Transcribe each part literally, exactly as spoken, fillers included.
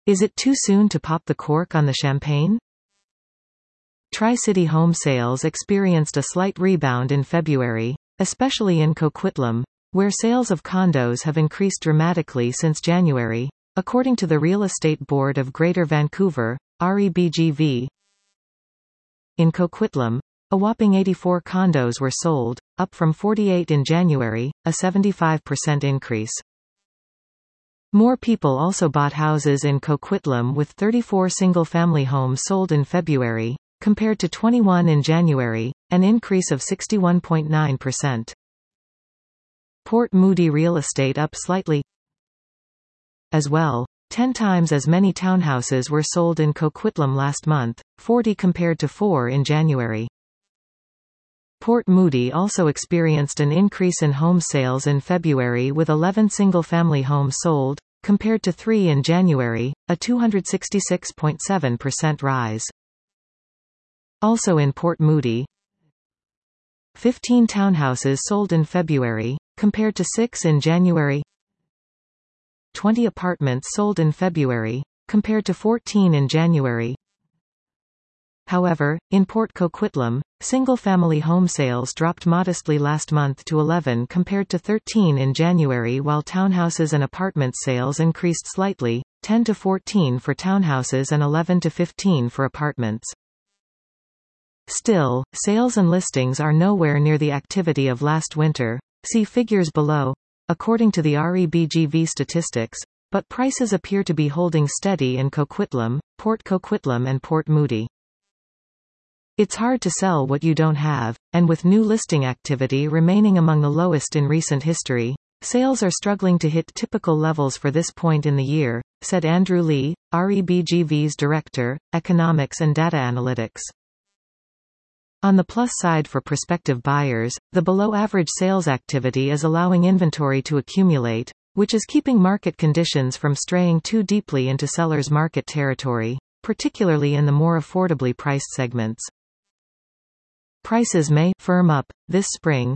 Is it too soon to pop the cork on the champagne? Tri-City home sales experienced a slight rebound in February, especially in Coquitlam, where sales of condos have increased dramatically since January, according to the Real Estate Board of Greater Vancouver, R E B G V. In Coquitlam, a whopping eighty-four condos were sold, up from forty-eight in January, a seventy-five percent increase. More people also bought houses in Coquitlam, with thirty-four single-family homes sold in February, compared to twenty-one in January, an increase of sixty-one point nine percent. Port Moody real estate up slightly as well. Ten times as many townhouses were sold in Coquitlam last month, forty compared to four in January. Port Moody also experienced an increase in home sales in February, with eleven single-family homes sold, compared to three in January, a two hundred sixty-six point seven percent rise. Also in Port Moody, fifteen townhouses sold in February, compared to six in January. twenty apartments sold in February, compared to fourteen in January. However, in Port Coquitlam, single-family home sales dropped modestly last month to eleven compared to thirteen in January, while townhouses and apartment sales increased slightly, ten to fourteen for townhouses and eleven to fifteen for apartments. Still, sales and listings are nowhere near the activity of last winter. See figures below. According to the R E B G V statistics, but prices appear to be holding steady in Coquitlam, Port Coquitlam and Port Moody. It's hard to sell what you don't have, and with new listing activity remaining among the lowest in recent history, sales are struggling to hit typical levels for this point in the year, said Andrew Lee, R E B G V's Director, Economics and Data Analytics. On the plus side for prospective buyers, the below-average sales activity is allowing inventory to accumulate, which is keeping market conditions from straying too deeply into sellers' market territory, particularly in the more affordably priced segments. Prices may firm up this spring.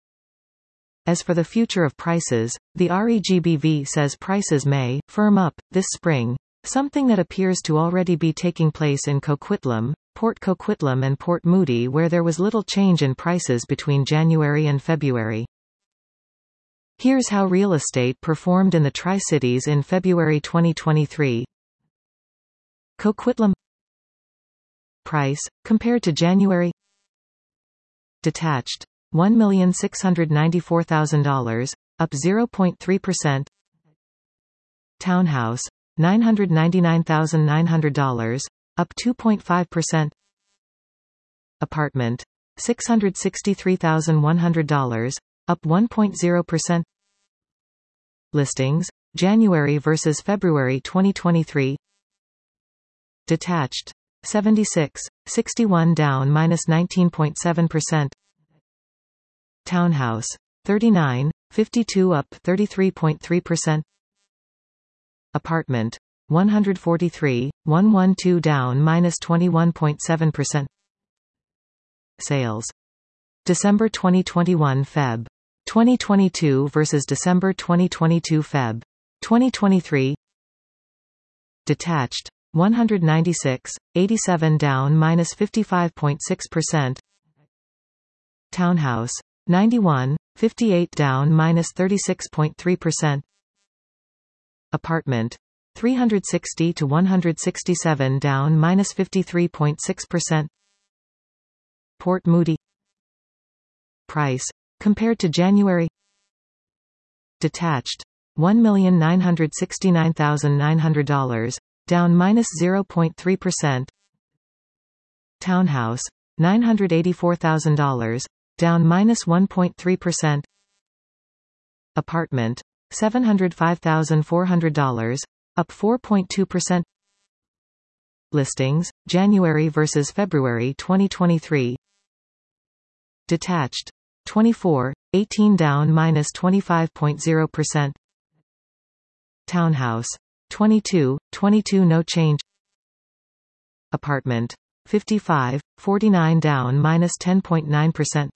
As for the future of prices, the R E G B V says prices may firm up this spring, something that appears to already be taking place in Coquitlam, Port Coquitlam and Port Moody, where there was little change in prices between January and February. Here's how real estate performed in the Tri-Cities in February twenty twenty-three. Coquitlam price, compared to January. Detached, one million six hundred ninety-four thousand dollars, up zero point three percent. Townhouse, nine hundred ninety-nine thousand nine hundred dollars, up two point five percent. Apartment, six hundred sixty-three thousand one hundred dollars, up one point zero percent. Listings, January versus February twenty twenty-three. Detached, seventy-six, sixty-one down minus nineteen point seven percent. Townhouse, thirty-nine, fifty-two up thirty-three point three percent. Apartment, one hundred forty-three, one hundred twelve down minus twenty-one point seven percent. Sales. December twenty twenty-one Feb. twenty twenty-two versus December twenty twenty-two Feb. twenty twenty-three. Detached, one hundred ninety-six, eighty-seven down minus fifty-five point six percent. Townhouse, ninety-one, fifty-eight down minus thirty-six point three percent. Apartment, three hundred sixty to one hundred sixty-seven down minus fifty-three point six percent. Port Moody price, compared to January. Detached, one million nine hundred sixty-nine thousand nine hundred dollars, down minus zero point three percent. Townhouse, nine hundred eighty-four thousand dollars, down minus one point three percent. Apartment, seven hundred five thousand four hundred dollars, up four point two percent. Listings, January versus February twenty twenty-three. Detached, twenty-four, eighteen down minus twenty-five point zero percent. Townhouse, twenty-two, twenty-two no change. Apartment, fifty-five, forty-nine down minus ten point nine percent.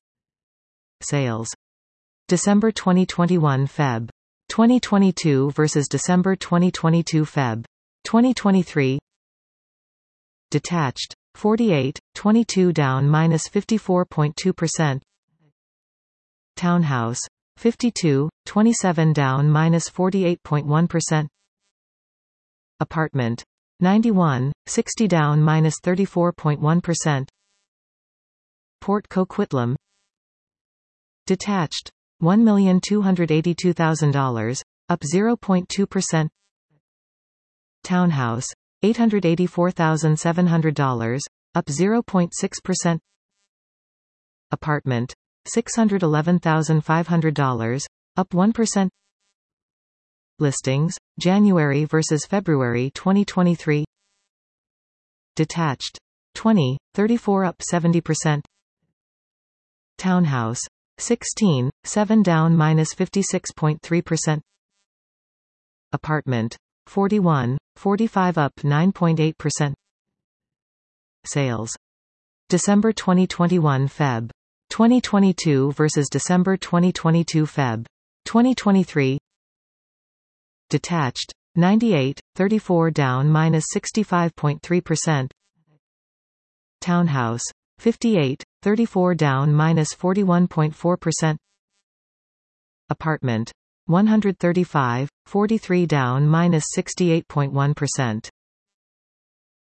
Sales. December twenty twenty-one Feb. twenty twenty-two versus December twenty twenty-two Feb. twenty twenty-three. Detached, forty-eight, twenty-two down minus fifty-four point two percent. Townhouse, fifty-two, twenty-seven down minus forty-eight point one percent. Apartment, ninety-one, sixty down minus thirty-four point one percent. Port Coquitlam. Detached, one million two hundred eighty-two thousand dollars, up zero point two percent. Townhouse, eight hundred eighty-four thousand seven hundred dollars, up zero point six percent. Apartment, six hundred eleven thousand five hundred dollars, up one percent. Listings, January versus February twenty twenty-three. Detached, twenty, thirty-four up seventy percent. Townhouse, sixteen, seven down minus fifty-six point three percent. Apartment, forty-one, forty-five up nine point eight percent. Sales. December twenty twenty-one Feb twenty twenty-two versus December twenty twenty-two Feb twenty twenty-three. Detached, ninety-eight, thirty-four down minus sixty-five point three percent. Townhouse, fifty-eight, thirty-four down minus forty-one point four percent. Apartment, one hundred thirty-five, forty-three down minus sixty-eight point one percent.